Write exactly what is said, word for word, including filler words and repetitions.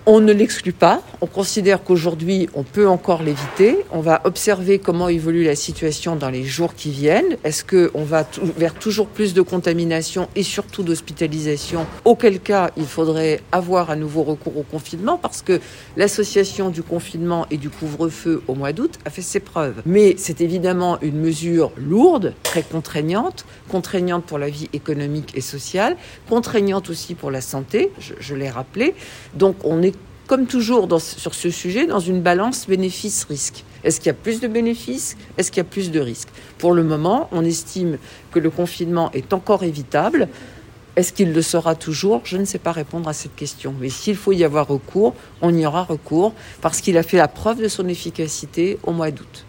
On ne l'exclut pas. On considère qu'aujourd'hui, on peut encore l'éviter. On va observer comment évolue la situation dans les jours qui viennent. Est-ce qu'on va t- vers toujours plus de contamination et surtout d'hospitalisation? Auquel cas, il faudrait avoir à nouveau recours au confinement parce que l'association du confinement et du couvre-feu au mois d'août a fait ses preuves. Mais c'est évidemment une mesure lourde, très contraignante, contraignante pour la vie économique et sociale, contraignante aussi pour la santé, je, je l'ai rappelé. Donc on est comme toujours dans, sur ce sujet, dans une balance bénéfice-risque. Est-ce qu'il y a plus de bénéfices? Est-ce qu'il y a plus de risques? Pour le moment, on estime que le confinement est encore évitable. Est-ce qu'il le sera toujours? Je ne sais pas répondre à cette question. Mais s'il faut y avoir recours, on y aura recours parce qu'il a fait la preuve de son efficacité au mois d'août.